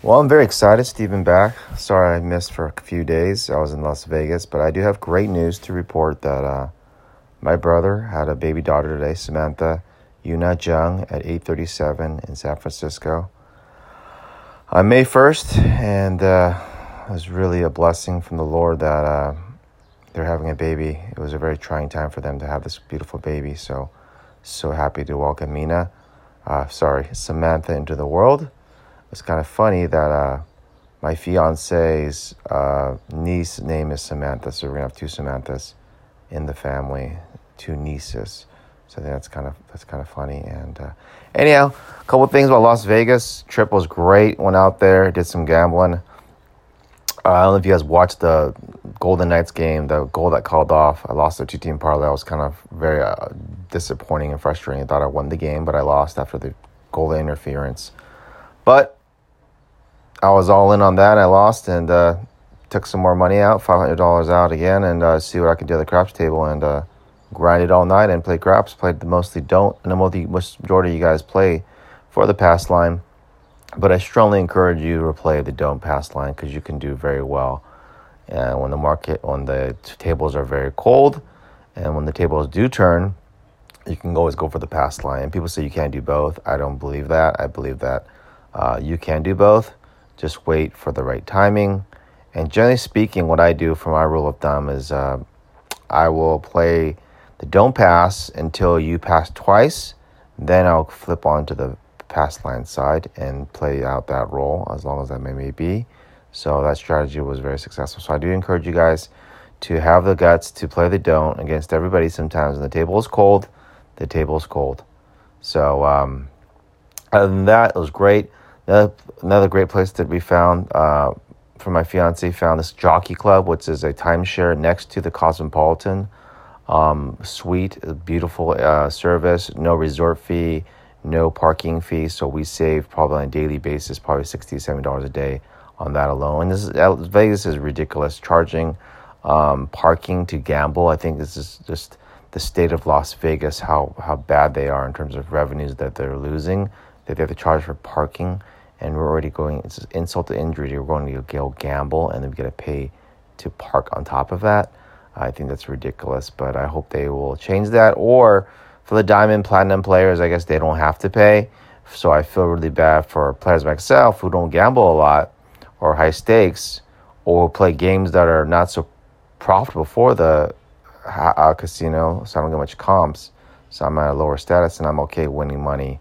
Well, I'm very excited, Stephen, back. Sorry I missed for a few days. I was in Las Vegas, but I do have great news to report that my brother had a baby daughter today, Samantha Yuna Jung, at 8:37 in San Francisco on May 1st, and it was really a blessing from the Lord that they're having a baby. It was a very trying time for them to have this beautiful baby, so happy to welcome Samantha into the world. It's kind of funny that my fiance's niece name is Samantha, so we're gonna have two Samanthas in the family, two nieces. So I think that's kind of funny. And anyhow, a couple of things about Las Vegas. Trip was great. Went out there, did some gambling. I don't know if you guys watched the Golden Knights game, the goal that called off. I lost the two-team parlay. I was kind of very disappointing and frustrating. I thought I won the game, but I lost after the goal interference. But I was all in on that. I lost and took some more money out, $500 out again, and see what I could do at the craps table, and grinded all night and played craps. Played the mostly don't, and the majority of you guys play for the pass line. But I strongly encourage you to play the don't pass line because you can do very well. And when the tables are very cold, and when the tables do turn, you can always go for the pass line. And people say you can't do both. I don't believe that. I believe that you can do both. Just wait for the right timing. And generally speaking, what I do for my rule of thumb is I will play the don't pass until you pass twice. Then I'll flip on to the pass line side and play out that role as long as that may be. So that strategy was very successful. So I do encourage you guys to have the guts to play the don't against everybody sometimes. When the table is cold, the table is cold. So other than that, it was great. Another great place that we found for my fiance, found this Jockey Club, which is a timeshare next to the Cosmopolitan suite. Beautiful service, no resort fee, no parking fee. So we save probably on a daily basis, probably $60, $70 a day on that alone. And Vegas is ridiculous, charging parking to gamble. I think this is just the state of Las Vegas, how bad they are in terms of revenues that they're losing, that they have to charge for parking. And we're already it's insult to injury. We're going to go gamble, and then we got to pay to park on top of that. I think that's ridiculous, but I hope they will change that. Or for the Diamond Platinum players, I guess they don't have to pay. So I feel really bad for players like myself who don't gamble a lot or high stakes or play games that are not so profitable for the casino, so I don't get much comps. So I'm at a lower status, and I'm okay winning money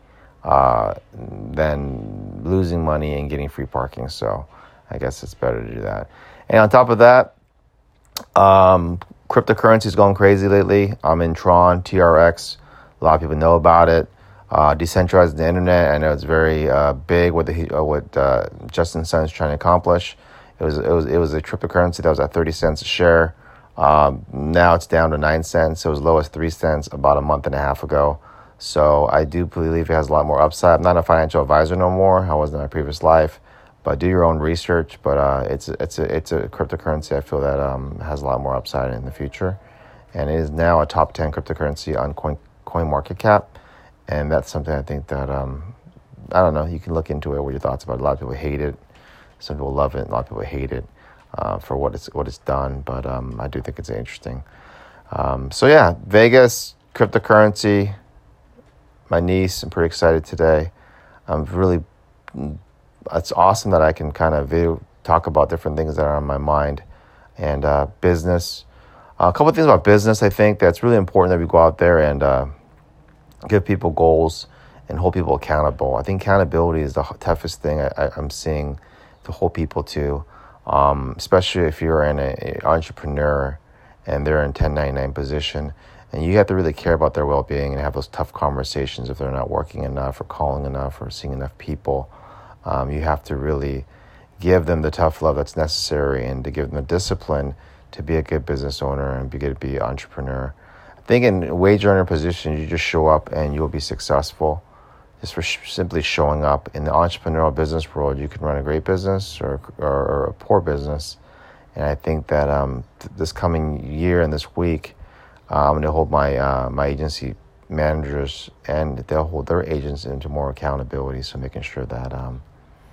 than losing money and getting free parking. So I guess it's better to do that. And on top of that, cryptocurrency is going crazy lately. I'm in Tron, TRX. A lot of people know about it. Decentralizing the internet. I know it's very big what Justin Sun is trying to accomplish. It was a cryptocurrency that was at 30 cents a share. Now it's down to 9 cents. It was as low as 3 cents about a month and a half ago. So I do believe it has a lot more upside. I'm not a financial advisor no more. I was in my previous life, but do your own research. But it's a cryptocurrency I feel that has a lot more upside in the future, and it is now a top 10 cryptocurrency on CoinMarketCap, and that's something I think that I don't know. You can look into it. What your thoughts about it? A lot of people hate it. Some people love it. A lot of people hate it for what it's done. But I do think it's interesting. So yeah, Vegas cryptocurrency. My niece, I'm pretty excited today. It's awesome that I can kind of talk about different things that are on my mind. And business. A couple of things about business, I think that's really important that we go out there and give people goals and hold people accountable. I think accountability is the toughest thing I'm seeing to hold people to, especially if you're an entrepreneur and they're in 1099 position. And you have to really care about their well-being and have those tough conversations if they're not working enough or calling enough or seeing enough people. You have to really give them the tough love that's necessary and to give them the discipline to be a good business owner and be an entrepreneur. I think in wage earner positions, you just show up and you'll be successful just for simply showing up. In the entrepreneurial business world, you can run a great business or a poor business. And I think that this coming year and this week, I'm going to hold my agency managers and they'll hold their agents into more accountability. So making sure that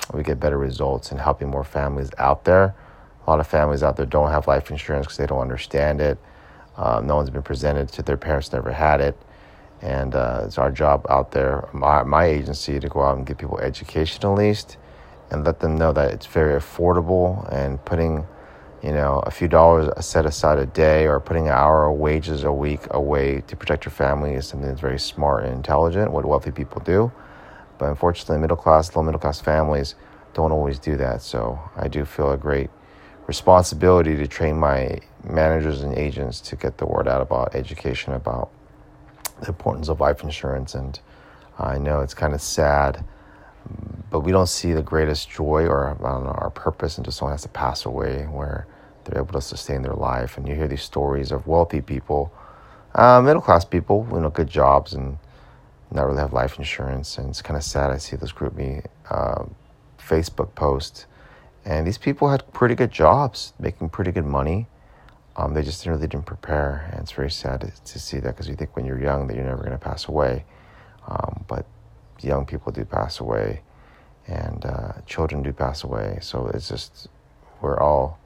we get better results in helping more families out there. A lot of families out there don't have life insurance because they don't understand it. No one's been presented to their parents, never had it. And it's our job out there, my agency, to go out and give people education at least and let them know that it's very affordable, and putting, a few dollars set aside a day or putting an hour of wages a week away to protect your family is something that's very smart and intelligent, what wealthy people do. But unfortunately, low middle class families don't always do that. So I do feel a great responsibility to train my managers and agents to get the word out about education, about the importance of life insurance. And I know it's kind of sad, but we don't see the greatest joy or our purpose until someone has to pass away where they're able to sustain their life. And you hear these stories of wealthy people, middle class people, good jobs, and not really have life insurance. And it's kind of sad. I see this GroupMe Facebook post, and these people had pretty good jobs, making pretty good money. They just really didn't prepare, and it's very sad to see that, because you think when you're young that you're never going to pass away, but young people do pass away, and children do pass away. So it's just, we're all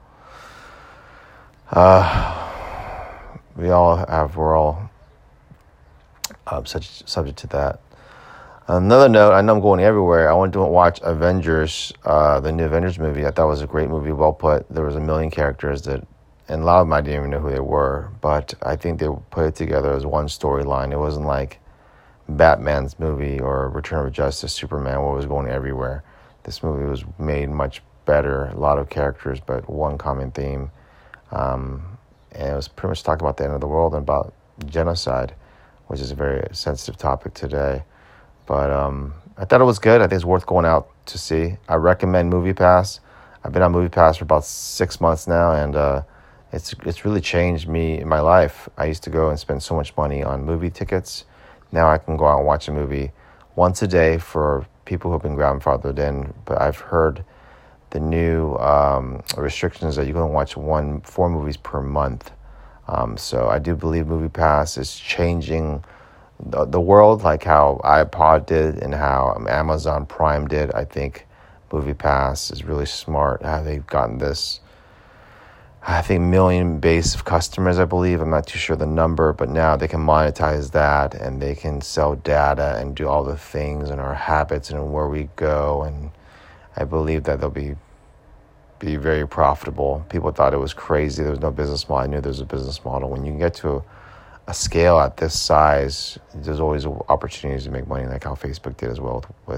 subject to that. Another note, I know I'm going everywhere. I went to watch Avengers, the new Avengers movie. I thought it was a great movie, well put. There was a million characters and a lot of them I didn't even know who they were, but I think they put it together as one storyline. It wasn't like Batman's movie or Return of Justice, Superman, where it was going everywhere. This movie was made much better, a lot of characters, but one common theme. And it was pretty much talking about the end of the world and about genocide, which is a very sensitive topic today. But I thought it was good. I think it's worth going out to see. I recommend MoviePass. I've been on MoviePass for about 6 months now, and it's really changed me in my life. I used to go and spend so much money on movie tickets. Now I can go out and watch a movie once a day for people who have been grandfathered in. But I've heard the new restrictions that you can watch 4 movies per month. So I do believe MoviePass is changing the world, like how iPod did and how Amazon Prime did. I think MoviePass is really smart, how they've gotten this, I think, million base of customers, I believe. I'm not too sure the number, but now they can monetize that, and they can sell data and do all the things and our habits and where we go. And I believe that they'll be very profitable. People thought it was crazy. There was no business model. I knew there was a business model. When you can get to a scale at this size, there's always opportunities to make money, like how Facebook did as well with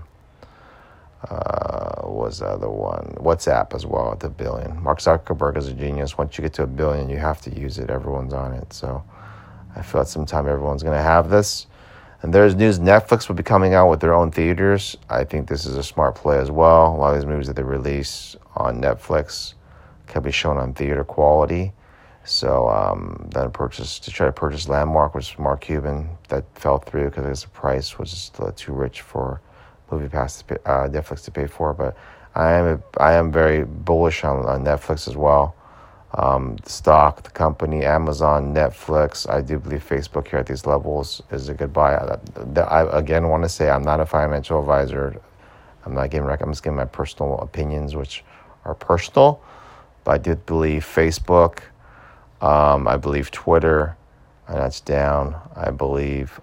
was the other one, WhatsApp as well, at $1 billion. Mark Zuckerberg is a genius. Once you get to $1 billion, you have to use it. Everyone's on it. So I feel at some time everyone's going to have this. And there's news Netflix will be coming out with their own theaters. I think this is a smart play as well. A lot of these movies that they release on Netflix can be shown on theater quality. So then to try to purchase Landmark, which is Mark Cuban, that fell through because the price was just too rich for MoviePass to Netflix to pay for. But I am very bullish on Netflix as well. The stock, the company, Amazon, Netflix. I do believe Facebook here at these levels is a good buy. I again want to say I'm not a financial advisor. I'm just giving my personal opinions, which are personal. But I do believe Facebook. I believe Twitter, and that's down. I believe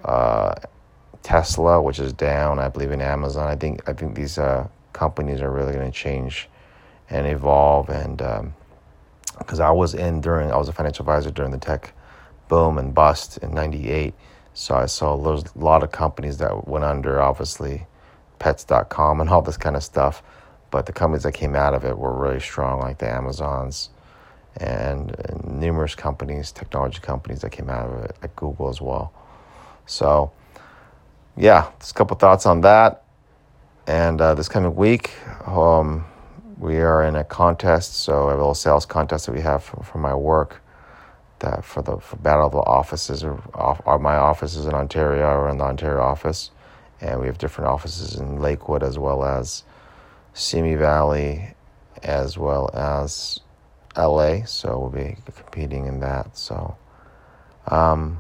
Tesla, which is down. I believe in Amazon. I think these companies are really going to change and evolve. And because I was a financial advisor during the tech boom and bust in '98, so I saw a lot of companies that went under. Obviously, Pets.com and all this kind of stuff. But the companies that came out of it were really strong, like the Amazons. And numerous companies, technology companies that came out of it, like Google as well. So, yeah, just a couple thoughts on that. And this coming week, we are in a contest. So I have a little sales contest that we have for my work, that for Battle of the Offices, or my office is in Ontario, or in the Ontario office. And we have different offices in Lakewood, as well as Simi Valley, as well as LA, so we'll be competing in that. So,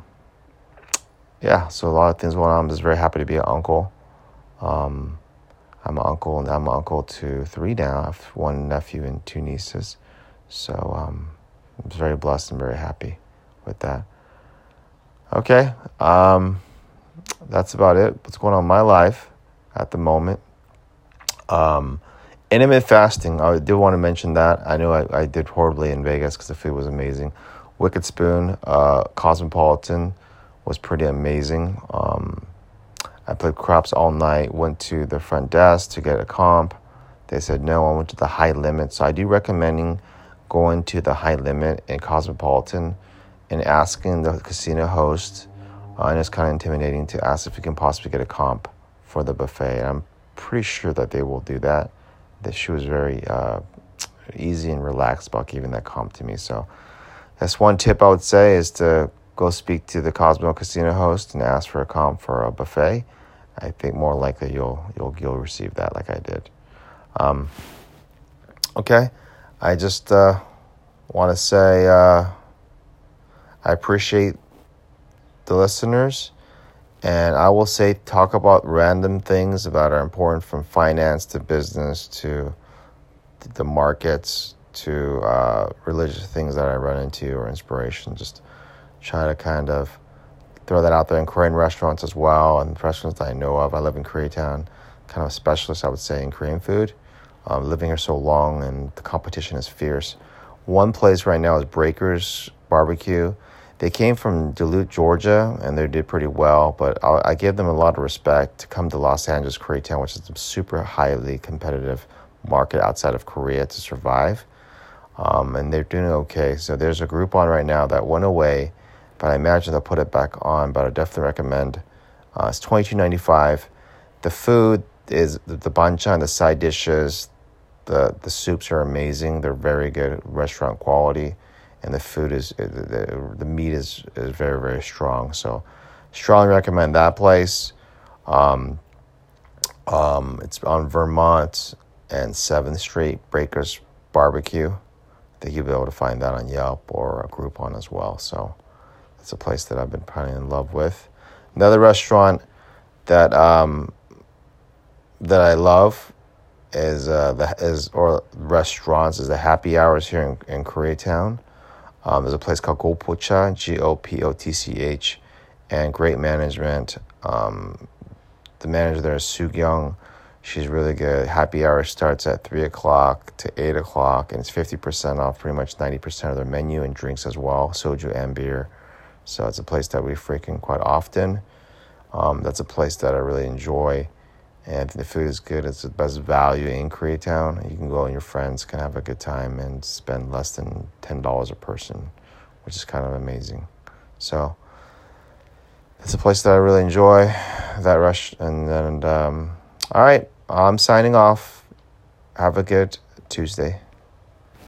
so a lot of things going on. I'm just very happy to be an uncle. I'm an uncle, and I'm an uncle to 3 now. I have 1 nephew and 2 nieces. So I'm very blessed and very happy with that. Okay, that's about it. What's going on in my life at the moment? Intermittent fasting, I did want to mention that. I know I did horribly in Vegas because the food was amazing. Wicked Spoon, Cosmopolitan was pretty amazing. I played craps all night, went to the front desk to get a comp. They said no, I went to the high limit. So I do recommending going to the high limit in Cosmopolitan and asking the casino host, and it's kind of intimidating to ask if you can possibly get a comp for the buffet. And I'm pretty sure that they will do that. She was very easy and relaxed about giving that comp to me. So that's one tip I would say, is to go speak to the Cosmo casino host and ask for a comp for a buffet. I think more likely you'll receive that, like I did. Okay, I just want to say I appreciate the listeners, and I will say talk about random things that are important, from finance to business to the markets to religious things that I run into or inspiration. Just try to kind of throw that out there in Korean restaurants as well, and restaurants that I know of. I live in Koreatown, kind of a specialist, I would say, in Korean food. Living here so long, and the competition is fierce. One place right now is Breakers Barbecue. They came from Duluth, Georgia, and they did pretty well, but I give them a lot of respect to come to Los Angeles, Koreatown, which is a super highly competitive market outside of Korea, to survive. And they're doing okay. So there's a Groupon right now that went away, but I imagine they'll put it back on, but I definitely recommend. It's $22.95. The food is the banchan, the side dishes, the soups are amazing. They're very good restaurant quality, and the food is the meat is very, very strong. So strongly recommend that place. It's on Vermont and 7th Street, Breakers Barbecue. I think you'll be able to find that on Yelp or a Groupon as well. So it's a place that I've been kind of in love with. Another restaurant that I love is the Happy Hours here in Koreatown. There's a place called Gopotcha, Gopotch, and great management. The manager there is Soo-kyung. She's really good. Happy hour starts at 3 o'clock to 8 o'clock, and it's 50% off pretty much 90% of their menu, and drinks as well, soju and beer. So it's a place that we frequent quite often. That's a place that I really enjoy. And the food is good. It's the best value in Koreatown. You can go and your friends can have a good time and spend less than $10 a person, which is kind of amazing. So it's a place that I really enjoy. That rush. And all right, I'm signing off. Have a good Tuesday.